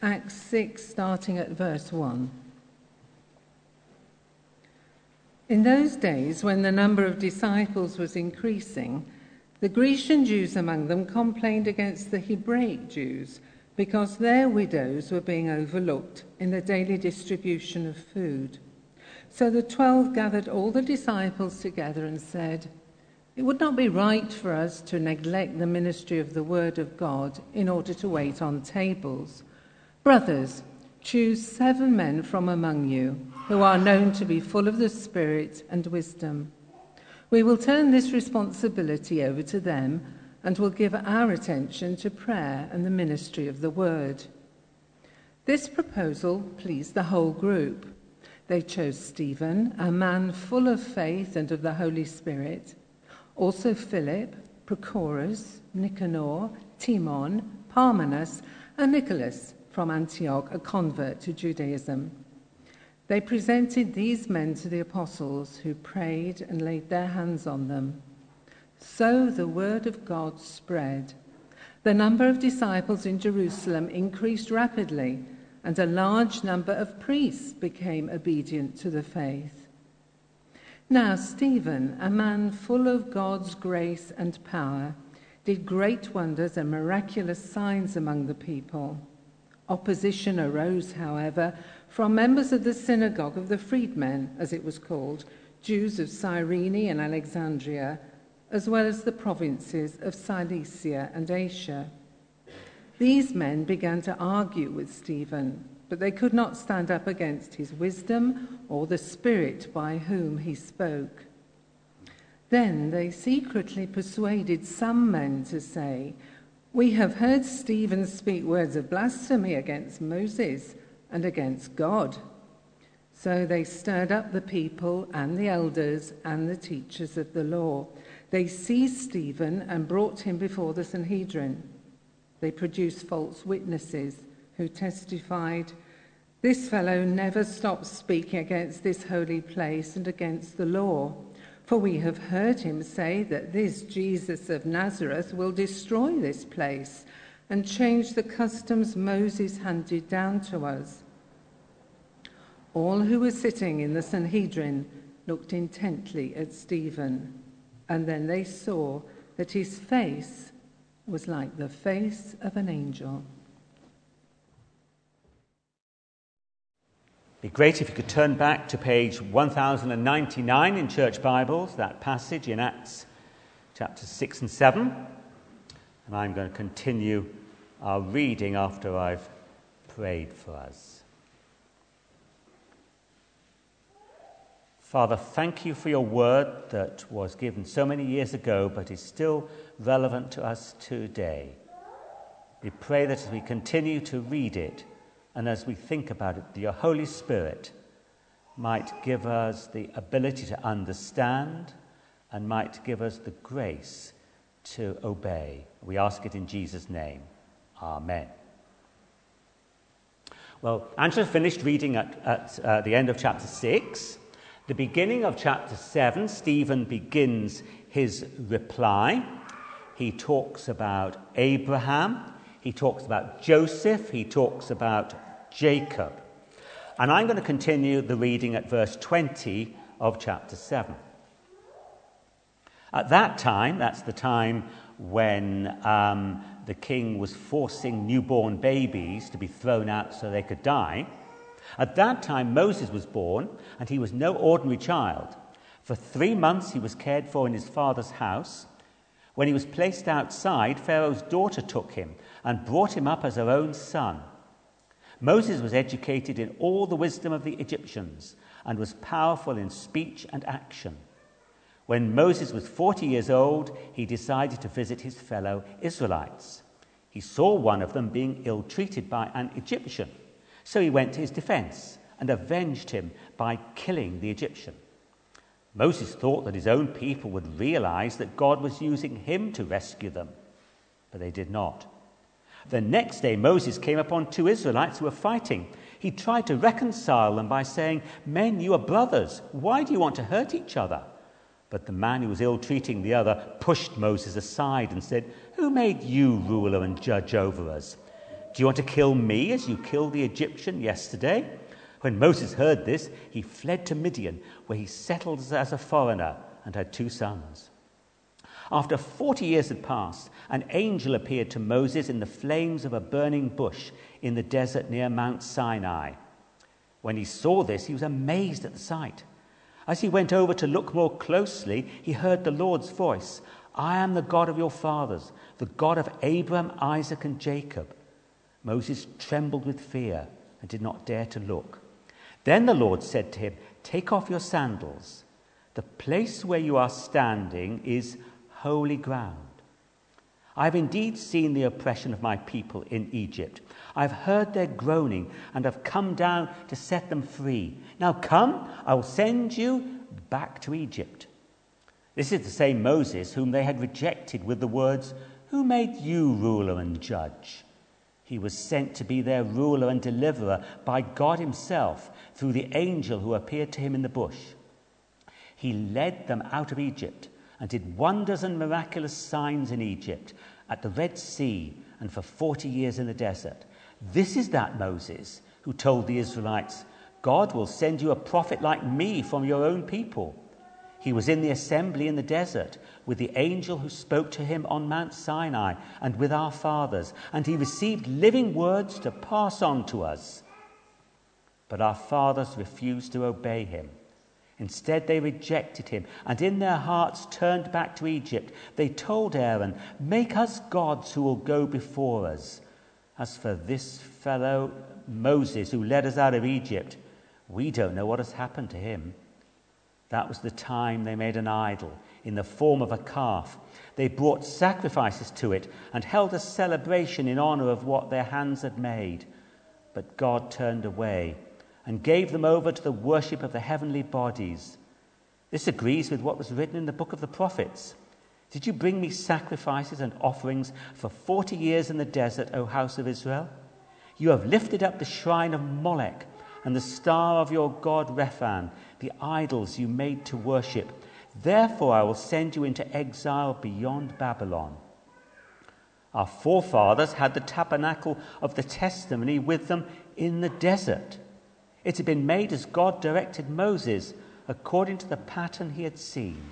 Acts 6, starting at verse 1. In those days, when the number of disciples was increasing, the Grecian Jews among them complained against the Hebraic Jews because their widows were being overlooked in the daily distribution of food. So the 12 gathered all the disciples together and said, "It would not be right for us to neglect the ministry of the word of God in order to wait on tables. Brothers, choose 7 men from among you who are known to be full of the Spirit and wisdom. We will turn this responsibility over to them and will give our attention to prayer and the ministry of the word." This proposal pleased the whole group. They chose Stephen, a man full of faith and of the Holy Spirit, also Philip, Prochorus, Nicanor, Timon, Parmenas, and Nicholas from Antioch, a convert to Judaism. They presented these men to the apostles, who prayed and laid their hands on them. So the word of God spread. The number of disciples in Jerusalem increased rapidly, and a large number of priests became obedient to the faith. Now Stephen, a man full of God's grace and power, did great wonders and miraculous signs among the people. Opposition arose, however, from members of the synagogue of the freedmen, as it was called, Jews of Cyrene and Alexandria, as well as the provinces of Cilicia and Asia. These men began to argue with Stephen, but they could not stand up against his wisdom or the Spirit by whom he spoke. Then they secretly persuaded some men to say, "We have heard Stephen speak words of blasphemy against Moses and against God." So they stirred up the people and the elders and the teachers of the law. They seized Stephen and brought him before the Sanhedrin. They produced false witnesses who testified, "This fellow never stops speaking against this holy place and against the law. For we have heard him say that this Jesus of Nazareth will destroy this place and change the customs Moses handed down to us." All who were sitting in the Sanhedrin looked intently at Stephen, and then they saw that his face was like the face of an angel. It'd be great if you could turn back to page 1099 in Church Bibles, that passage in Acts chapters 6 and 7. And I'm going to continue our reading after I've prayed for us. Father, thank you for your word that was given so many years ago but is still relevant to us today. We pray that as we continue to read it and as we think about it, your Holy Spirit might give us the ability to understand and might give us the grace to obey. We ask it in Jesus' name. Amen. Well, Angela finished reading at the end of chapter 6. The beginning of chapter 7, Stephen begins his reply. He talks about Abraham. He talks about Joseph. He talks about Jacob. And I'm going to continue the reading at verse 20 of chapter 7. At that time, that's the time when the king was forcing newborn babies to be thrown out so they could die. At that time, Moses was born, and he was no ordinary child. For 3 months he was cared for in his father's house. When he was placed outside, Pharaoh's daughter took him and brought him up as her own son. Moses was educated in all the wisdom of the Egyptians and was powerful in speech and action. When Moses was 40 years old, he decided to visit his fellow Israelites. He saw one of them being ill-treated by an Egyptian. So he went to his defense and avenged him by killing the Egyptian. Moses thought that his own people would realize that God was using him to rescue them, but they did not. The next day, Moses came upon 2 Israelites who were fighting. He tried to reconcile them by saying, "Men, you are brothers. Why do you want to hurt each other?" But the man who was ill-treating the other pushed Moses aside and said, "Who made you ruler and judge over us? Do you want to kill me as you killed the Egyptian yesterday?" When Moses heard this, he fled to Midian, where he settled as a foreigner and had 2 sons. After 40 years had passed, an angel appeared to Moses in the flames of a burning bush in the desert near Mount Sinai. When he saw this, he was amazed at the sight. As he went over to look more closely, he heard the Lord's voice, "I am the God of your fathers, the God of Abraham, Isaac, and Jacob." Moses trembled with fear and did not dare to look. Then the Lord said to him, "Take off your sandals. The place where you are standing is holy ground. I have indeed seen the oppression of my people in Egypt. I have heard their groaning and have come down to set them free. Now come, I will send you back to Egypt." This is the same Moses whom they had rejected with the words, "Who made you ruler and judge?" He was sent to be their ruler and deliverer by God himself through the angel who appeared to him in the bush. He led them out of Egypt and did wonders and miraculous signs in Egypt, at the Red Sea, and for 40 years in the desert. This is that Moses who told the Israelites, "God will send you a prophet like me from your own people." He was in the assembly in the desert with the angel who spoke to him on Mount Sinai and with our fathers, and he received living words to pass on to us. But our fathers refused to obey him. Instead, they rejected him, and in their hearts turned back to Egypt. They told Aaron, "Make us gods who will go before us. As for this fellow Moses who led us out of Egypt, we don't know what has happened to him." That was the time they made an idol in the form of a calf. They brought sacrifices to it and held a celebration in honor of what their hands had made. But God turned away and gave them over to the worship of the heavenly bodies. This agrees with what was written in the book of the prophets. "Did you bring me sacrifices and offerings for 40 years in the desert, O house of Israel? You have lifted up the shrine of Molech and the star of your god Rephan, the idols you made to worship. Therefore I will send you into exile beyond Babylon." Our forefathers had the tabernacle of the testimony with them in the desert. It had been made as God directed Moses, according to the pattern he had seen.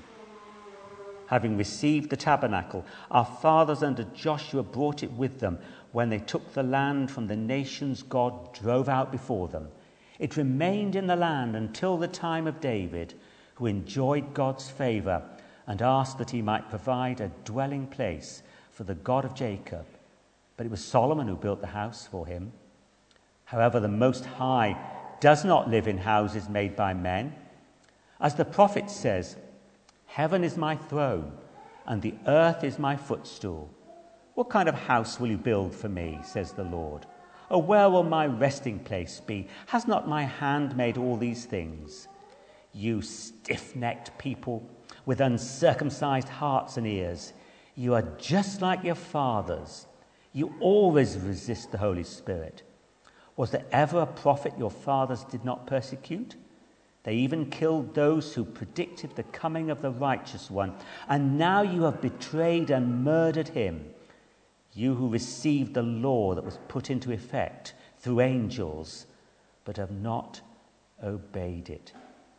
Having received the tabernacle, our fathers under Joshua brought it with them when they took the land from the nations God drove out before them. It remained in the land until the time of David, who enjoyed God's favor and asked that he might provide a dwelling place for the God of Jacob. But it was Solomon who built the house for him. However, the Most High does not live in houses made by men. As the prophet says, "Heaven is my throne, and the earth is my footstool. What kind of house will you build for me, says the Lord? Or where will my resting place be? Has not my hand made all these things? You stiff-necked people with uncircumcised hearts and ears, you are just like your fathers. You always resist the Holy Spirit. Was there ever a prophet your fathers did not persecute? They even killed those who predicted the coming of the righteous one, and now you have betrayed and murdered him. You who received the law that was put into effect through angels, but have not obeyed it."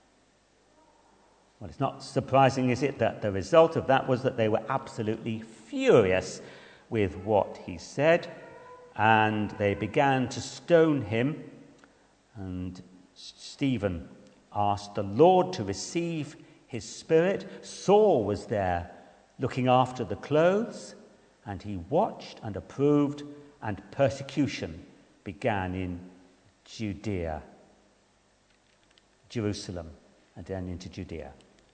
Well, it's not surprising, is it, that the result of that was that they were absolutely furious with what he said, and they began to stone him. And Stephen asked the Lord to receive his spirit. Saul was there looking after the clothes, and he watched and approved, and persecution began in Judea, Jerusalem, and then into Judea.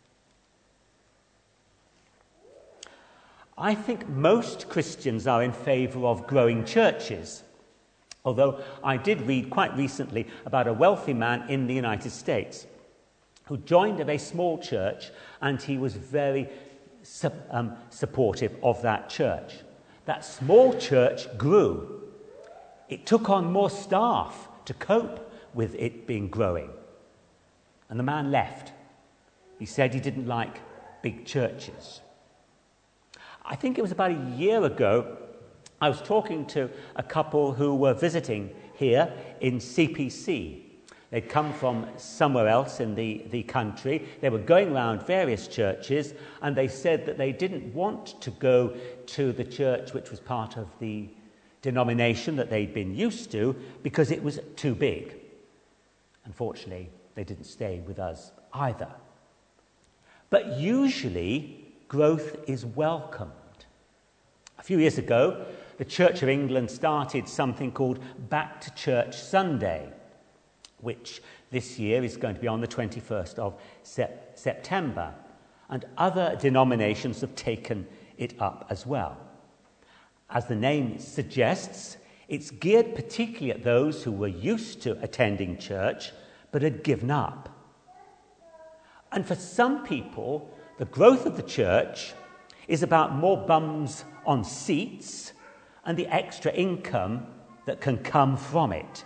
I think most Christians are in favour of growing churches, although I did read quite recently about a wealthy man in the United States who joined a very small church, and he was very supportive of that church. That small church grew. It took on more staff to cope with it being growing. And the man left. He said he didn't like big churches. I think it was about a year ago I was talking to a couple who were visiting here in CPC. They'd come from somewhere else in the country. They were going around various churches, and they said that they didn't want to go to the church which was part of the denomination that they'd been used to because it was too big. Unfortunately, they didn't stay with us either. But usually, growth is welcomed. A few years ago, the Church of England started something called Back to Church Sunday, which this year is going to be on the 21st of September. And other denominations have taken it up as well. As the name suggests, it's geared particularly at those who were used to attending church but had given up. And for some people, the growth of the church is about more bums on seats and the extra income that can come from it.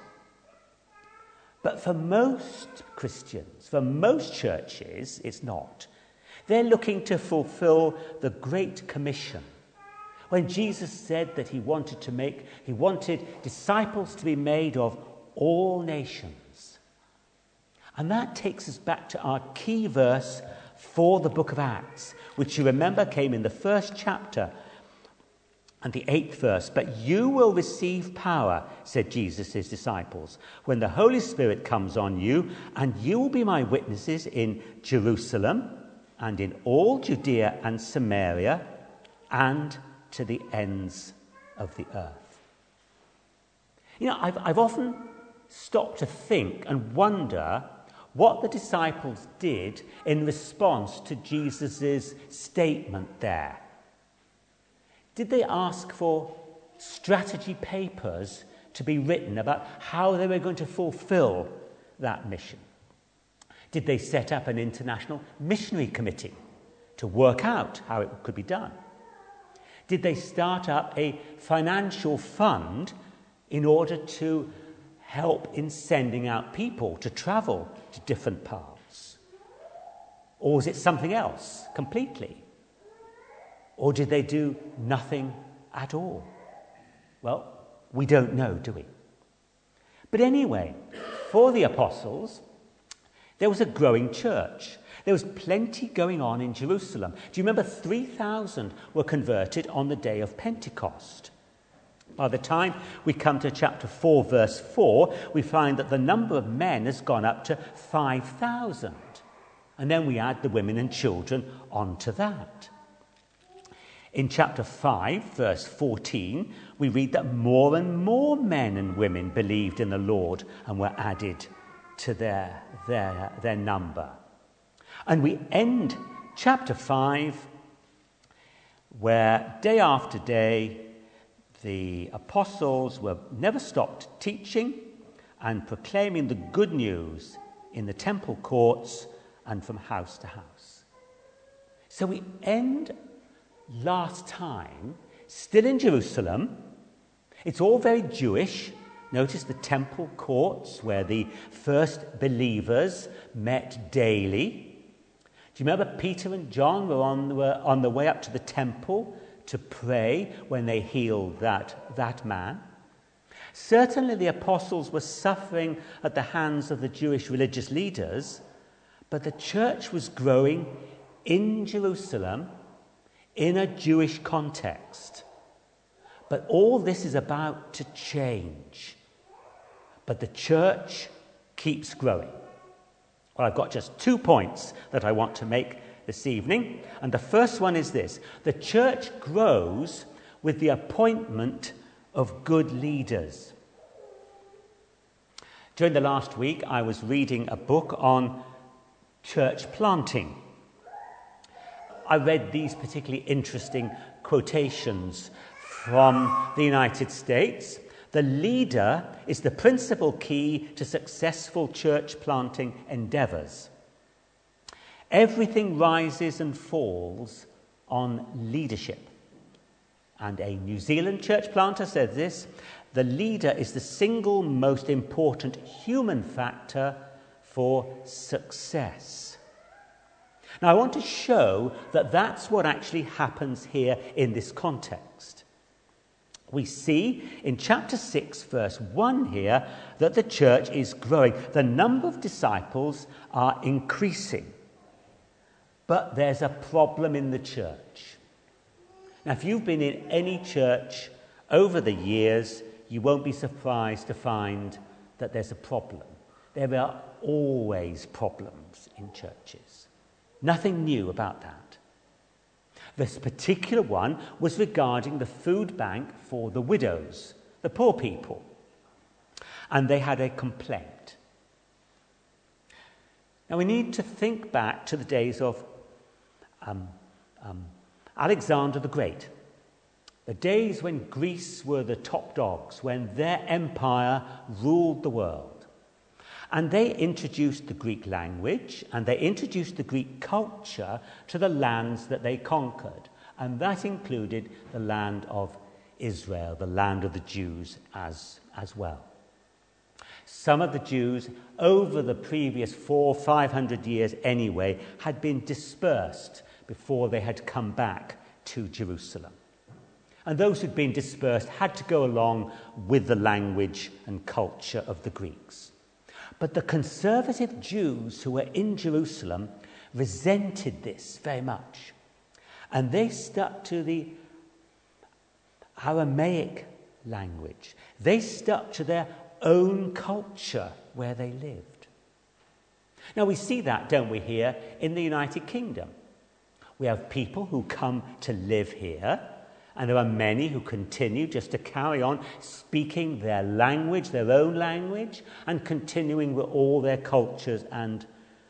But for most Christians, for most churches, it's not. They're looking to fulfill the Great Commission. When Jesus said that he wanted disciples to be made of all nations. And that takes us back to our key verse for the book of Acts, which you remember came in the first chapter and the 8th verse. But you will receive power, said Jesus' his disciples, when the Holy Spirit comes on you, and you will be my witnesses in Jerusalem and in all Judea and Samaria and to the ends of the earth. You know, I've often stopped to think and wonder what the disciples did in response to Jesus' statement there. Did they ask for strategy papers to be written about how they were going to fulfill that mission? Did they set up an international missionary committee to work out how it could be done? Did they start up a financial fund in order to help in sending out people to travel to different parts? Or was it something else completely? Or did they do nothing at all? Well, we don't know, do we? But anyway, for the apostles, there was a growing church. There was plenty going on in Jerusalem. Do you remember 3,000 were converted on the day of Pentecost? By the time we come to chapter 4, verse 4, we find that the number of men has gone up to 5,000. And then we add the women and children onto that. In chapter 5, verse 14, we read that more and more men and women believed in the Lord and were added to their number. And we end chapter 5, where day after day, the apostles were never stopped teaching and proclaiming the good news in the temple courts and from house to house. So we end last time still in Jerusalem. It's all very Jewish. Notice the temple courts where the first believers met daily. Do you remember Peter and John were on the way up to the temple to pray when they healed that man? Certainly the apostles were suffering at the hands of the Jewish religious leaders, but the church was growing in Jerusalem in a Jewish context. But all this is about to change. But the church keeps growing. Well, I've got just 2 points that I want to make this evening. And the first one is this: the church grows with the appointment of good leaders. During the last week, I was reading a book on church planting. I read these particularly interesting quotations from the United States. The leader is the principal key to successful church planting endeavours. Everything rises and falls on leadership. And a New Zealand church planter said this: the leader is the single most important human factor for success. Now, I want to show that that's what actually happens here in this context. We see in chapter 6, verse 1 here, that the church is growing. The number of disciples are increasing. But there's a problem in the church. Now, if you've been in any church over the years, you won't be surprised to find that there's a problem. There are always problems in churches. Nothing new about that. This particular one was regarding the food bank for the widows, the poor people. And they had a complaint. Now we need to think back to the days of Alexander the Great. The days when Greece were the top dogs, when their empire ruled the world. And they introduced the Greek language and they introduced the Greek culture to the lands that they conquered. And that included the land of Israel, the land of the Jews as well. Some of the Jews, over the previous 400-500 years anyway, had been dispersed before they had come back to Jerusalem. And those who'd been dispersed had to go along with the language and culture of the Greeks. But the conservative Jews who were in Jerusalem resented this very much. And they stuck to the Aramaic language. They stuck to their own culture where they lived. Now we see that, don't we, here in the United Kingdom. We have people who come to live here, and there are many who continue just to carry on speaking their language, their own language, and continuing with all their cultures and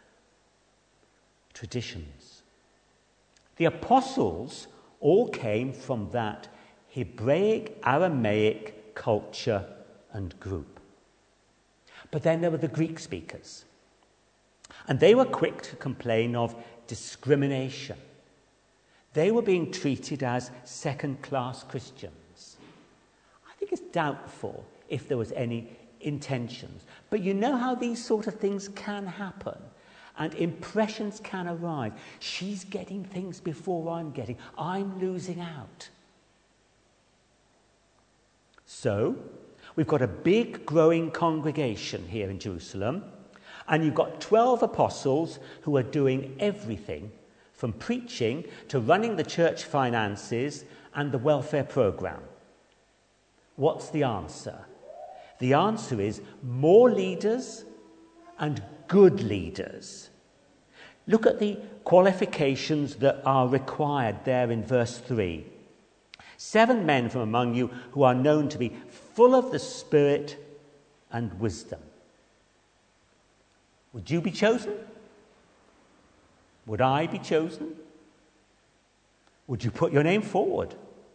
traditions. The apostles all came from that Hebraic, Aramaic culture and group. But then there were the Greek speakers. And they were quick to complain of discrimination. They were being treated as second-class Christians. I think it's doubtful if there was any intentions. But you know how these sort of things can happen. And impressions can arise. She's getting things before I'm getting. I'm losing out. So, we've got a big growing congregation here in Jerusalem. And you've got 12 apostles who are doing everything from preaching to running the church finances and the welfare program. What's the answer? The answer is more leaders and good leaders. Look at the qualifications that are required there in verse 3. 7 men from among you who are known to be full of the Spirit and wisdom. Would you be chosen? Would I be chosen? Would you put your name forward?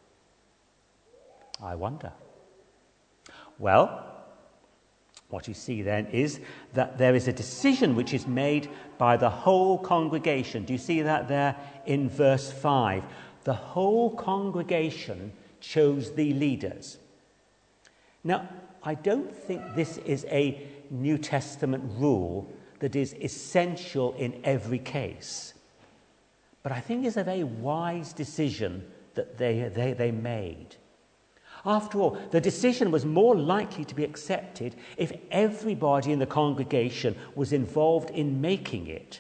I wonder. Well, what you see then is that there is a decision which is made by the whole congregation. Do you see that there in verse 5? The whole congregation chose the leaders. Now, I don't think this is a New Testament rule that is essential in every case. But I think it's a very wise decision that they made. After all, the decision was more likely to be accepted if everybody in the congregation was involved in making it.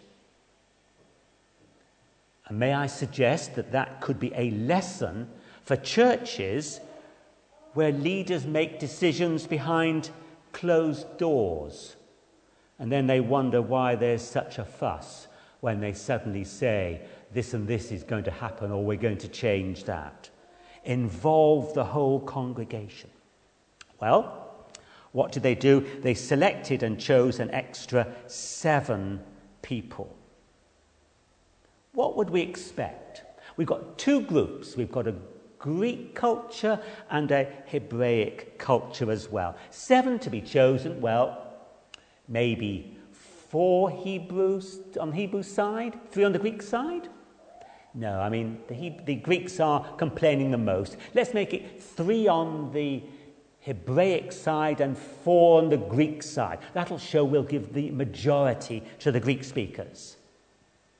And may I suggest that that could be a lesson for churches where leaders make decisions behind closed doors. And then they wonder why there's such a fuss when they suddenly say, this and this is going to happen, or we're going to change that. Involve the whole congregation. Well, what did they do? They selected and chose an extra 7 people. What would we expect? We've got 2 groups. We've got a Greek culture and a Hebraic culture as well. 7 to be chosen. Well, maybe 4 Hebrews on the Hebrew side, 3 on the Greek side? No, I mean, the Greeks are complaining the most. Let's make it 3 on the Hebraic side and 4 on the Greek side. That'll show we'll give the majority to the Greek speakers.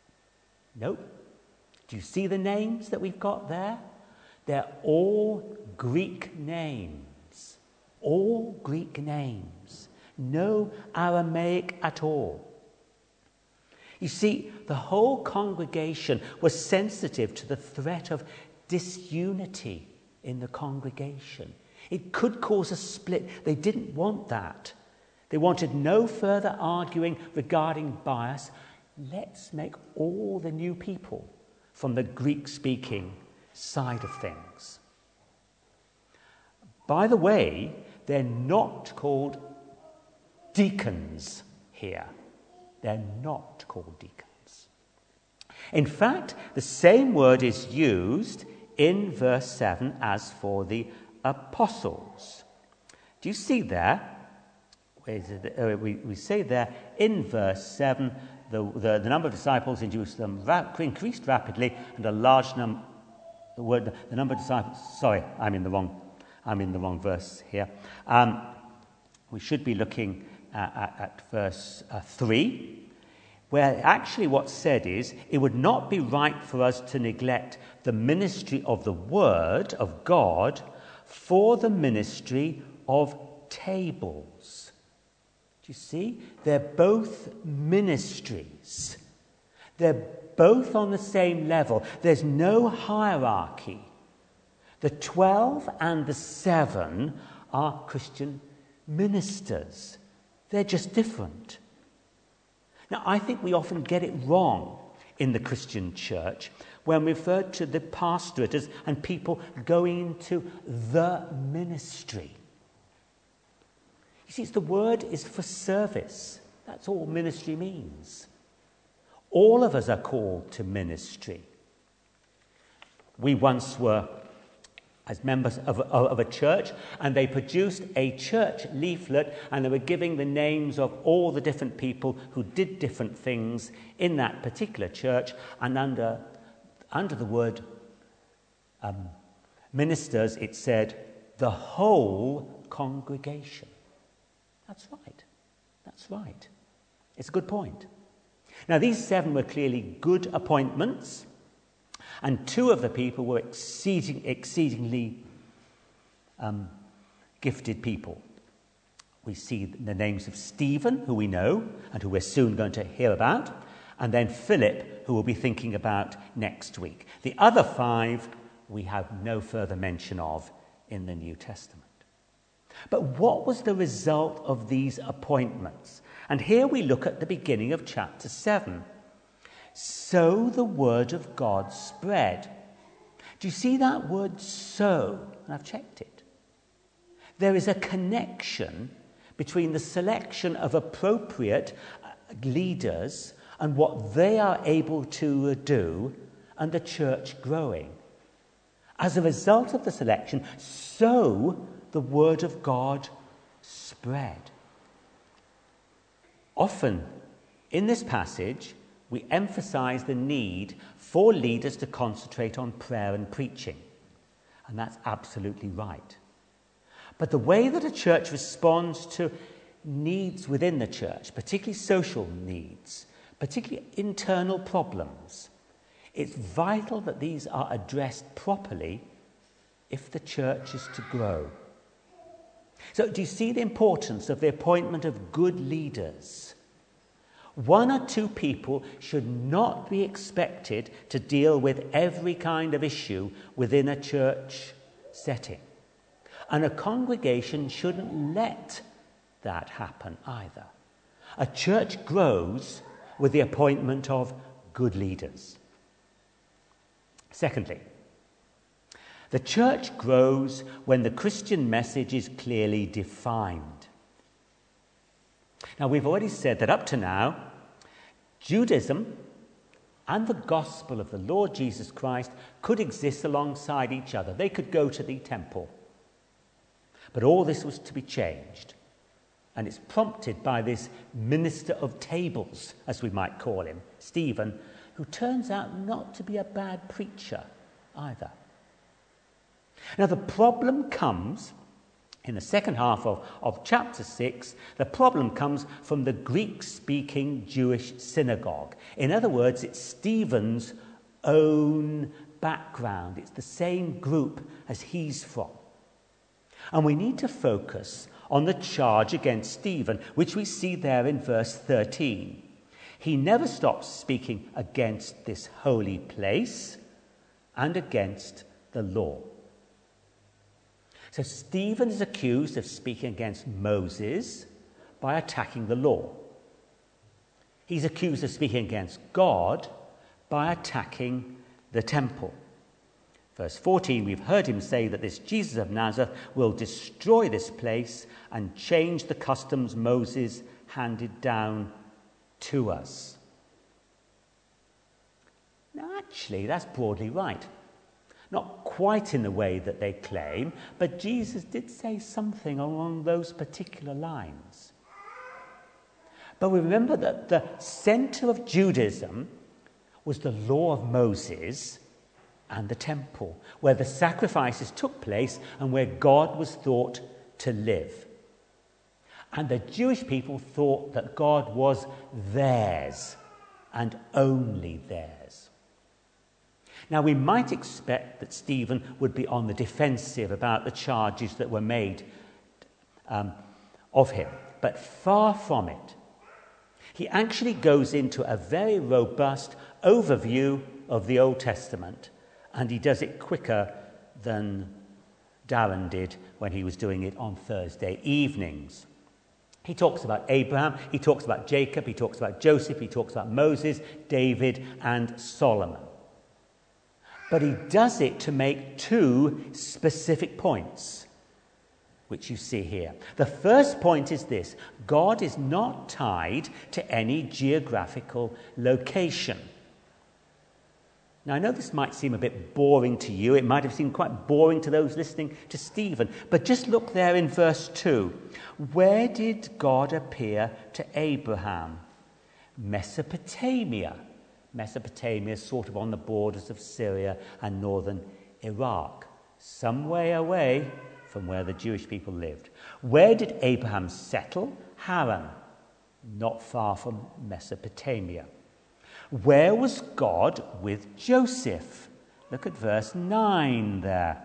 Nope. Do you see the names that we've got there? They're all Greek names. All Greek names. No Aramaic at all. You see, the whole congregation was sensitive to the threat of disunity in the congregation. It could cause a split. They didn't want that. They wanted no further arguing regarding bias. Let's make all the new people from the Greek-speaking side of things. By the way, they're not called deacons here. They're not called deacons. In fact, the same word is used in verse 7 as for the apostles. Do you see there? We say there in verse 7, the number of disciples in Jerusalem increased rapidly, and a large number. The number of disciples. Sorry, I'm in the wrong verse here. We should be looking at verse 3, where actually what's said is, it would not be right for us to neglect the ministry of the word of God for the ministry of tables. Do you see? They're both ministries. They're both on the same level. There's no hierarchy. The 12 and the 7 are Christian ministers. They're just different. Now, I think we often get it wrong in the Christian church when we refer to the pastorate and people going into the ministry. You see, the word is for service. That's all ministry means. All of us are called to ministry. We once were as members of a church, and they produced a church leaflet, and they were giving the names of all the different people who did different things in that particular church, and under the word ministers, it said the whole congregation. That's right. It's a good point. Now, these 7 were clearly good appointments, and 2 of the people were exceedingly gifted people. We see the names of Stephen, who we know and who we're soon going to hear about, and then Philip, who we'll be thinking about next week. The other 5 we have no further mention of in the New Testament. But what was the result of these appointments? And here we look at the beginning of chapter 7. So the word of God spread. Do you see that word so? And I've checked it. There is a connection between the selection of appropriate leaders and what they are able to do and the church growing. As a result of the selection, so the word of God spread. Often in this passage, we emphasize the need for leaders to concentrate on prayer and preaching. And that's absolutely right. But the way that a church responds to needs within the church, particularly social needs, particularly internal problems, it's vital that these are addressed properly if the church is to grow. So do you see the importance of the appointment of good leaders? 1 or 2 people should not be expected to deal with every kind of issue within a church setting. And a congregation shouldn't let that happen either. A church grows with the appointment of good leaders. Secondly, the church grows when the Christian message is clearly defined. Now, we've already said that up to now, Judaism and the gospel of the Lord Jesus Christ could exist alongside each other. They could go to the temple. But all this was to be changed. And it's prompted by this minister of tables, as we might call him, Stephen, who turns out not to be a bad preacher either. Now, the problem comes in the second half of chapter 6. The problem comes from the Greek-speaking Jewish synagogue. In other words, it's Stephen's own background. It's the same group as he's from. And we need to focus on the charge against Stephen, which we see there in verse 13. He never stops speaking against this holy place and against the law. So Stephen is accused of speaking against Moses by attacking the law. He's accused of speaking against God by attacking the temple. Verse 14, we've heard him say that this Jesus of Nazareth will destroy this place and change the customs Moses handed down to us. Now, actually, that's broadly right. Not quite in the way that they claim, but Jesus did say something along those particular lines. But we remember that the center of Judaism was the law of Moses and the temple, where the sacrifices took place and where God was thought to live. And the Jewish people thought that God was theirs and only theirs. Now, we might expect that Stephen would be on the defensive about the charges that were made of him, but far from it. He actually goes into a very robust overview of the Old Testament, and he does it quicker than Darren did when he was doing it on Thursday evenings. He talks about Abraham, he talks about Jacob, he talks about Joseph, he talks about Moses, David, and Solomon. But he does it to make two specific points, which you see here. The first point is this: God is not tied to any geographical location. Now, I know this might seem a bit boring to you. It might have seemed quite boring to those listening to Stephen. But just look there in verse 2. Where did God appear to Abraham? Mesopotamia. Mesopotamia is sort of on the borders of Syria and northern Iraq, some way away from where the Jewish people lived. Where did Abraham settle? Haran, not far from Mesopotamia. Where was God with Joseph? Look at verse 9 there.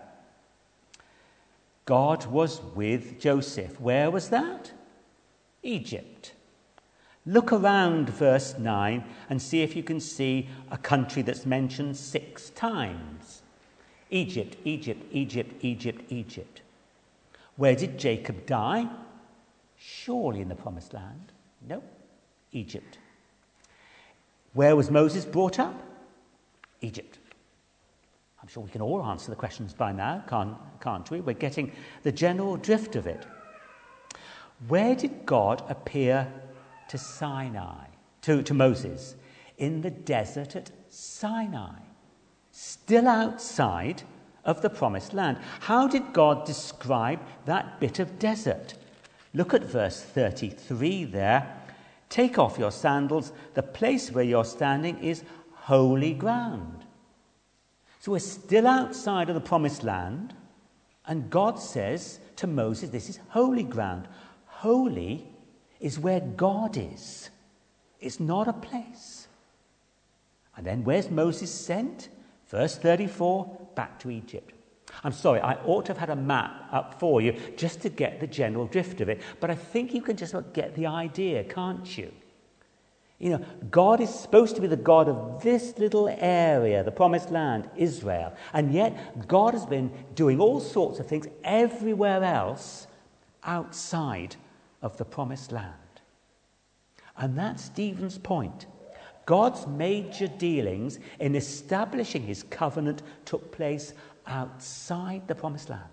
God was with Joseph. Where was that? Egypt. Look around verse 9 and see if you can see a country that's mentioned 6 times. Egypt, Egypt, Egypt, Egypt, Egypt. Where did Jacob die? Surely in the Promised Land. No, Egypt. Where was Moses brought up? Egypt. I'm sure we can all answer the questions by now, can't we? We're getting the general drift of it. Where did God appear to Sinai, to Moses? In the desert at Sinai, still outside of the Promised Land. How did God describe that bit of desert? Look at verse 33 there. Take off your sandals. The place where you're standing is holy ground. So we're still outside of the Promised Land, and God says to Moses, this is holy ground. Holy is where God is. It's not a place. And then where's Moses sent? Verse 34, back to Egypt. I'm sorry, I ought to have had a map up for you just to get the general drift of it. But I think you can just about get the idea, can't you? You know, God is supposed to be the God of this little area, the Promised Land, Israel. And yet God has been doing all sorts of things everywhere else outside of the Promised Land. And that's Stephen's point. God's major dealings in establishing his covenant took place outside the Promised Land.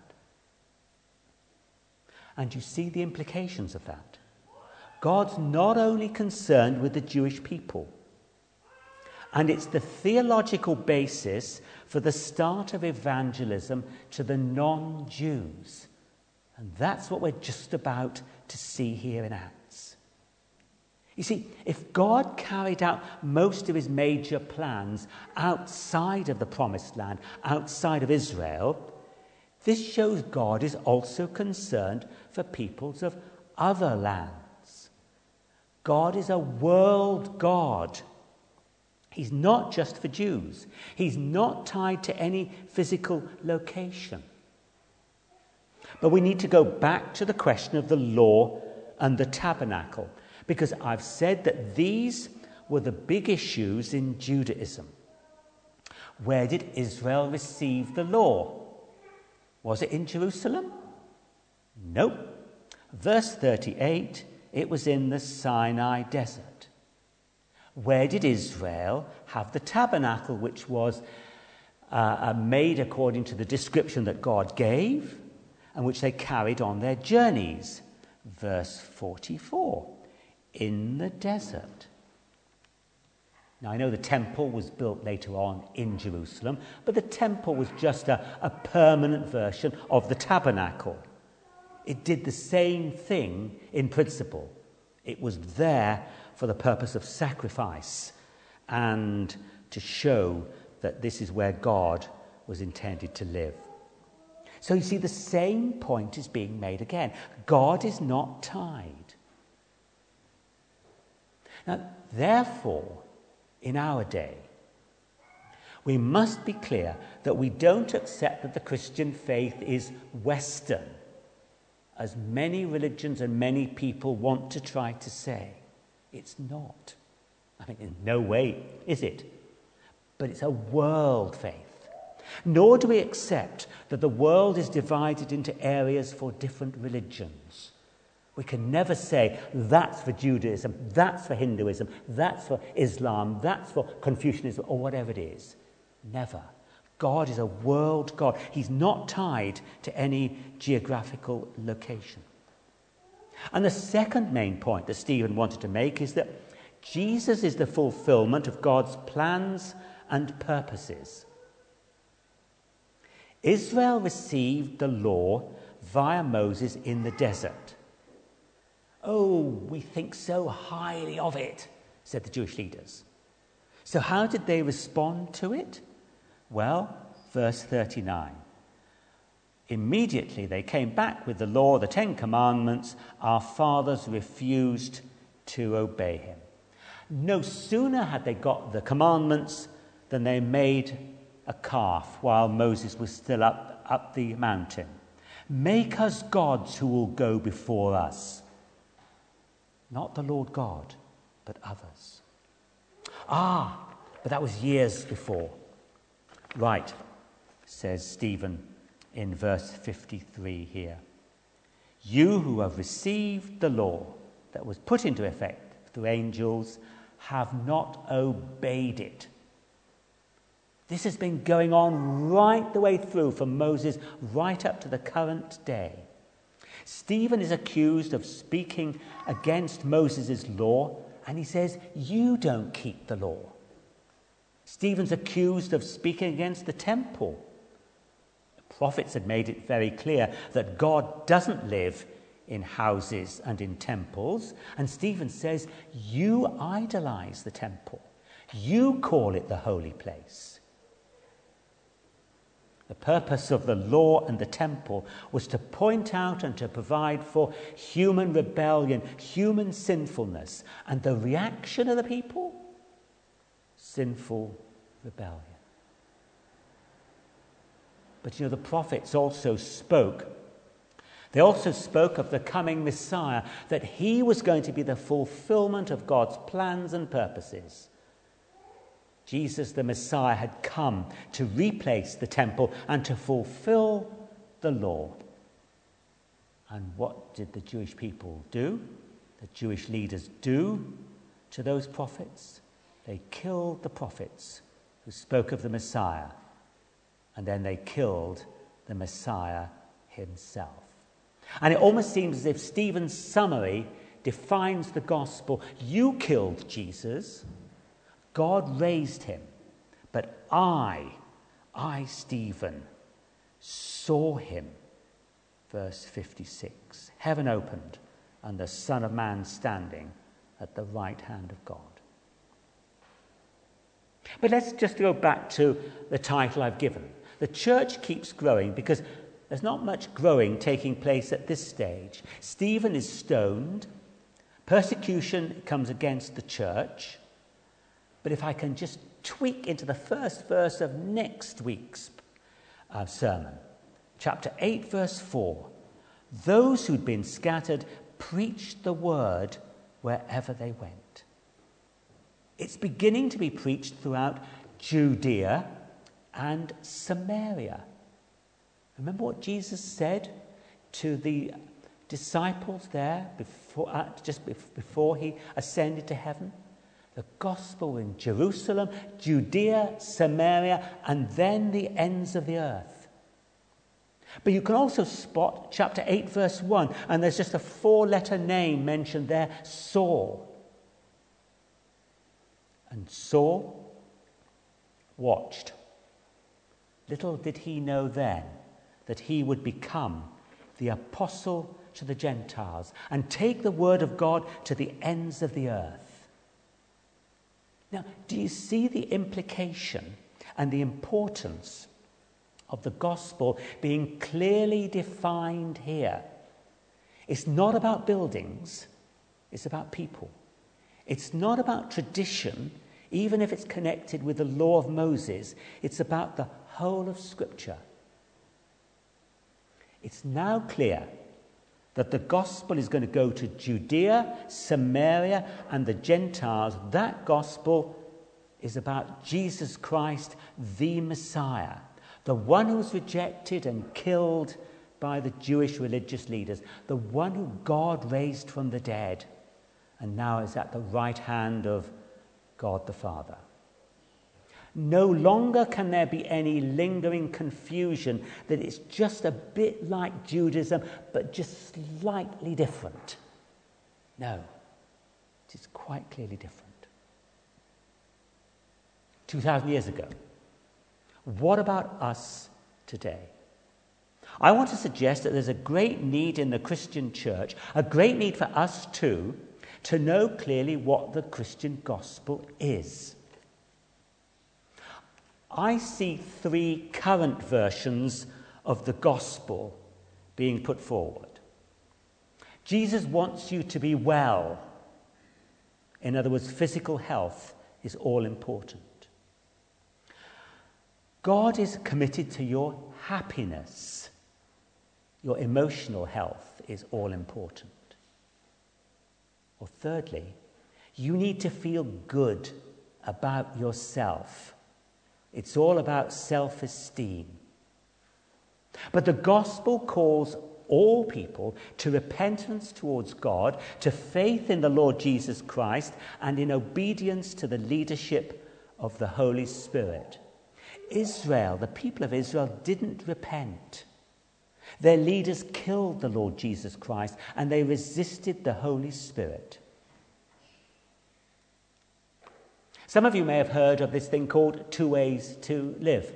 And you see the implications of that. God's not only concerned with the Jewish people, and it's the theological basis for the start of evangelism to the non-Jews. And that's what we're just about to see here in Acts. You see, if God carried out most of his major plans outside of the Promised Land, outside of Israel, this shows God is also concerned for peoples of other lands. God is a world God. He's not just for Jews. He's not tied to any physical location. But we need to go back to the question of the law and the tabernacle, because I've said that these were the big issues in Judaism. Where did Israel receive the law? Was it in Jerusalem? Nope. Verse 38, it was in the Sinai desert. Where did Israel have the tabernacle, which was made according to the description that God gave and which they carried on their journeys? Verse 44, in the desert. Now, I know the temple was built later on in Jerusalem, but the temple was just a permanent version of the tabernacle. It did the same thing in principle. It was there for the purpose of sacrifice and to show that this is where God was intended to live. So you see, the same point is being made again. God is not tied. Now, therefore, in our day, we must be clear that we don't accept that the Christian faith is Western, as many religions and many people want to try to say. It's not. I mean, in no way is it. But it's a world faith. Nor do we accept that the world is divided into areas for different religions. We can never say, that's for Judaism, that's for Hinduism, that's for Islam, that's for Confucianism, or whatever it is. Never. God is a world God. He's not tied to any geographical location. And the second main point that Stephen wanted to make is that Jesus is the fulfillment of God's plans and purposes. Israel received the law via Moses in the desert. Oh, we think so highly of it, said the Jewish leaders. So how did they respond to it? Well, verse 39. Immediately they came back with the law, the 10 Commandments. Our fathers refused to obey him. No sooner had they got the commandments than they made a calf while Moses was still up the mountain. Make us gods who will go before us. Not the Lord God, but others. But that was years before. Right, says Stephen in verse 53 here. You who have received the law that was put into effect through angels have not obeyed it. This has been going on right the way through from Moses right up to the current day. Stephen is accused of speaking against Moses' law, and he says, you don't keep the law. Stephen's accused of speaking against the temple. The prophets had made it very clear that God doesn't live in houses and in temples, and Stephen says, you idolize the temple. You call it the holy place. The purpose of the law and the temple was to point out and to provide for human rebellion, human sinfulness, and the reaction of the people? Sinful rebellion. But the prophets also spoke. They also spoke of the coming Messiah, that he was going to be the fulfillment of God's plans and purposes. Jesus, the Messiah, had come to replace the temple and to fulfill the law. And what did the Jewish people do? The Jewish leaders do to those prophets? They killed the prophets who spoke of the Messiah, and then they killed the Messiah himself. And it almost seems as if Stephen's summary defines the gospel. You killed Jesus. God raised him, but I, Stephen, saw him. Verse 56, heaven opened and the Son of Man standing at the right hand of God. But let's just go back to the title I've given. The church keeps growing because there's not much growing taking place at this stage. Stephen is stoned. Persecution comes against the church. But if I can just tweak into the first verse of next week's sermon, chapter 8, verse 4, those who'd been scattered preached the word wherever they went. It's beginning to be preached throughout Judea and Samaria. Remember what Jesus said to the disciples there just before he ascended to heaven? The gospel in Jerusalem, Judea, Samaria, and then the ends of the earth. But you can also spot chapter 8, verse 1, and there's just a 4-letter name mentioned there, Saul. And Saul watched. Little did he know then that he would become the apostle to the Gentiles and take the word of God to the ends of the earth. Now, do you see the implication and the importance of the gospel being clearly defined here? It's not about buildings, it's about people. It's not about tradition, even if it's connected with the law of Moses. It's about the whole of Scripture. It's now clear that the gospel is going to go to Judea, Samaria, and the Gentiles. That gospel is about Jesus Christ, the Messiah, the one who was rejected and killed by the Jewish religious leaders, the one who God raised from the dead, and now is at the right hand of God the Father. No longer can there be any lingering confusion that it's just a bit like Judaism, but just slightly different. No, it is quite clearly different. 2,000 years ago. What about us today? I want to suggest that there's a great need in the Christian church, a great need for us too, to know clearly what the Christian gospel is. I see 3 current versions of the gospel being put forward. Jesus wants you to be well. In other words, physical health is all important. God is committed to your happiness. Your emotional health is all important. Or thirdly, you need to feel good about yourself. It's all about self-esteem. But the gospel calls all people to repentance towards God, to faith in the Lord Jesus Christ, and in obedience to the leadership of the Holy Spirit. Israel, the people of Israel, didn't repent. Their leaders killed the Lord Jesus Christ, and they resisted the Holy Spirit. Some of you may have heard of this thing called 2 Ways to Live.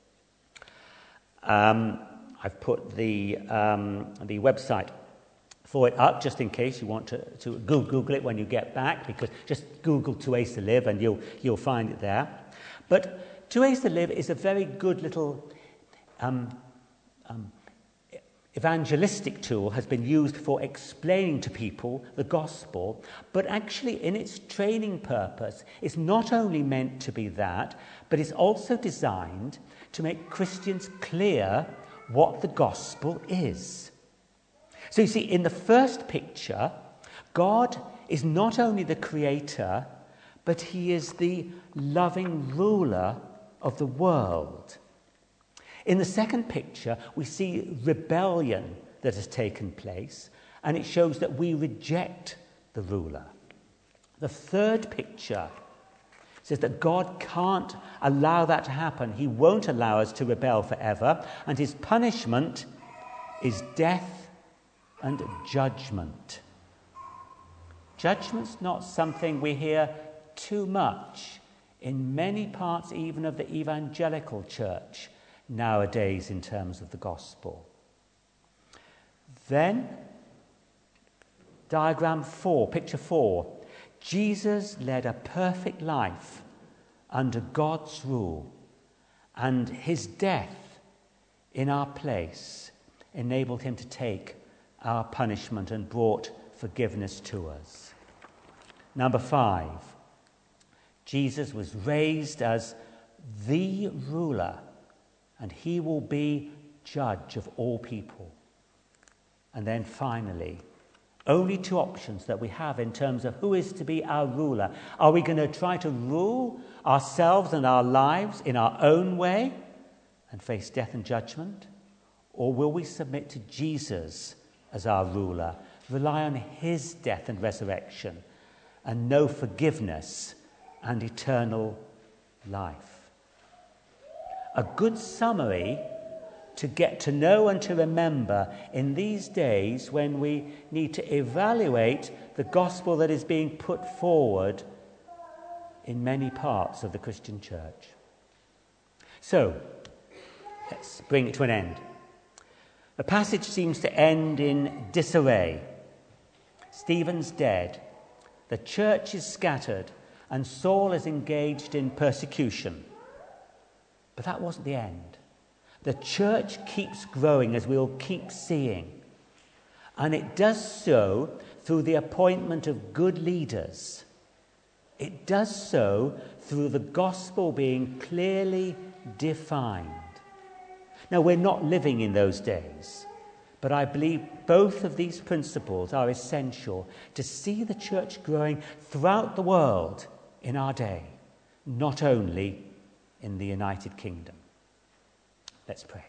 I've put the website for it up just in case you want to Google it when you get back, because just Google 2 Ways to Live and you'll find it there. But 2 Ways to Live is a very good little evangelistic tool, has been used for explaining to people the gospel, but actually in its training purpose, it's not only meant to be that, but it's also designed to make Christians clear what the gospel is. So you see, in the first picture, God is not only the creator, but he is the loving ruler of the world. In the second picture, we see rebellion that has taken place, and it shows that we reject the ruler. The third picture says that God can't allow that to happen. He won't allow us to rebel forever, and his punishment is death and judgment. Judgment's not something we hear too much in many parts even of the evangelical church nowadays in terms of the gospel. Then, diagram 4, picture 4. Jesus led a perfect life under God's rule, and his death in our place enabled him to take our punishment and brought forgiveness to us. Number 5, Jesus was raised as the ruler, and he will be judge of all people. And then finally, only two options that we have in terms of who is to be our ruler. Are we going to try to rule ourselves and our lives in our own way and face death and judgment? Or will we submit to Jesus as our ruler, rely on his death and resurrection, and know forgiveness and eternal life? A good summary to get to know and to remember in these days when we need to evaluate the gospel that is being put forward in many parts of the Christian church. So, let's bring it to an end. The passage seems to end in disarray. Stephen's dead, the church is scattered, and Saul is engaged in persecution. But that wasn't the end. The church keeps growing, as we'll keep seeing. And it does so through the appointment of good leaders. It does so through the gospel being clearly defined. Now, we're not living in those days, but I believe both of these principles are essential to see the church growing throughout the world in our day, not only in the United Kingdom. Let's pray.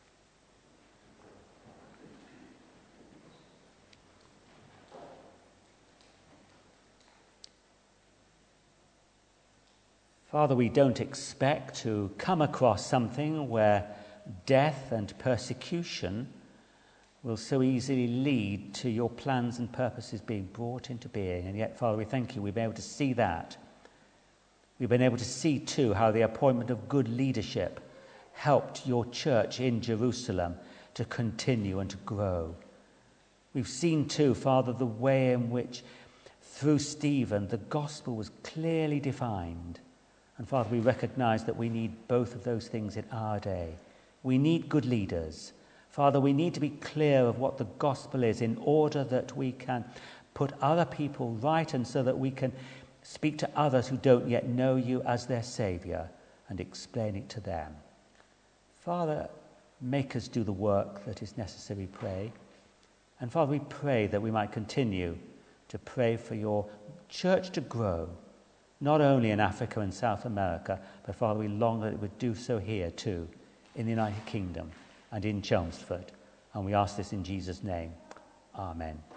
Father, we don't expect to come across something where death and persecution will so easily lead to your plans and purposes being brought into being. And yet, Father, we thank you we've been able to see that. We've been able to see, too, how the appointment of good leadership helped your church in Jerusalem to continue and to grow. We've seen, too, Father, the way in which, through Stephen, the gospel was clearly defined. And, Father, we recognize that we need both of those things in our day. We need good leaders. Father, we need to be clear of what the gospel is in order that we can put other people right and so that we can speak to others who don't yet know you as their Saviour and explain it to them. Father, make us do the work that is necessary, we pray. And Father, we pray that we might continue to pray for your church to grow, not only in Africa and South America, but Father, we long that it would do so here too, in the United Kingdom and in Chelmsford. And we ask this in Jesus' name. Amen.